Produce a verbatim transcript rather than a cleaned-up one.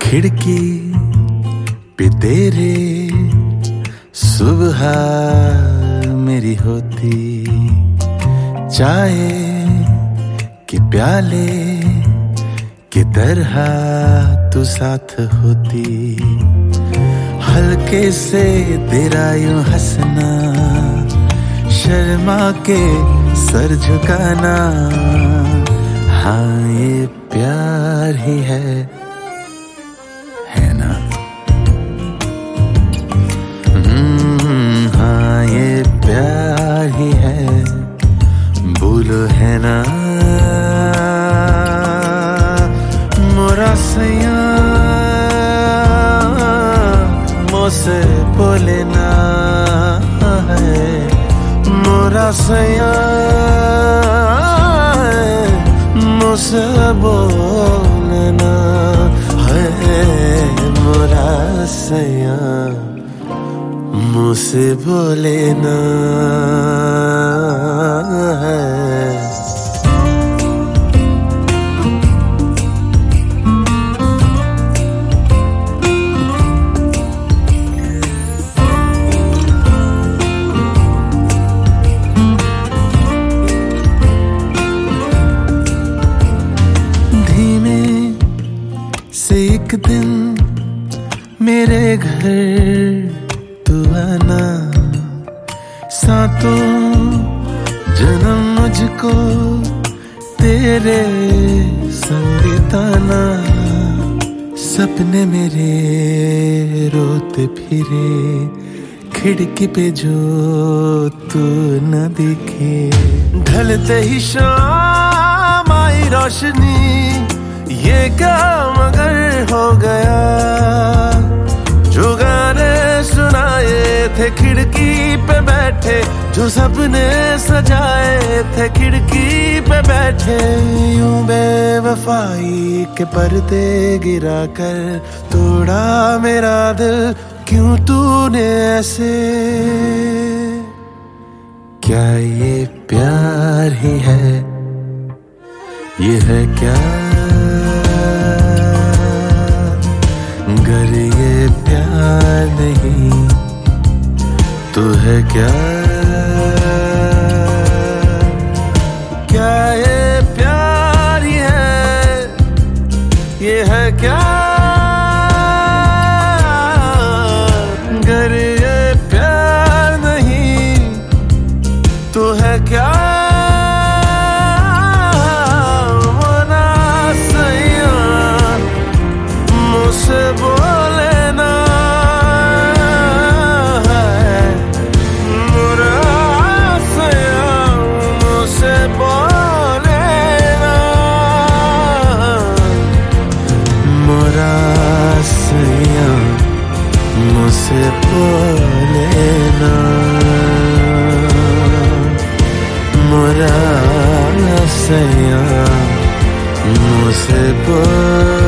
खिड़की पे तेरे सुबह मेरी होती, चाय के प्याले की तरह तू साथ होती, हल्के से तेरा यूं हंसना, शर्मा के सर झुकाना, हाँ ये प्यार ही है, है ना? हम्म, हाँ ये प्यार ही है, बोलो है ना? मोरा सैया मोसे बोले ना है, मोरा सैया मुझसे बोलना है, मोरा सैया मुझसे बोलना है। से एक दिन मेरे घर तू आना, सातों जन्म मुझको तेरे संग बिताना, सपने मेरे रोते फिरे खिड़की पे जो तू न दिखे, ढलते ही शाम आई रोशनी, ये क्या मगर हो गया, जो गाने सुनाए थे खिड़की पे बैठे, जो सपने सजाए थे खिड़की पे बैठे, यूं बेवफाई के पर्दे गिरा कर तोड़ा मेरा दिल, क्यों तूने ऐसे? क्या ये प्यार ही है, ये है क्या? अगर ये प्यार नहीं तो है क्या? क्या ये प्यार ही है, ये है क्या? अगर ये प्यार नहीं तो है क्या? मुझसे बोलना है, मोरा सैया मुझसे बोलना, मोरा सैया मुझसे बोलना, मोरा सैया मुझसे बोल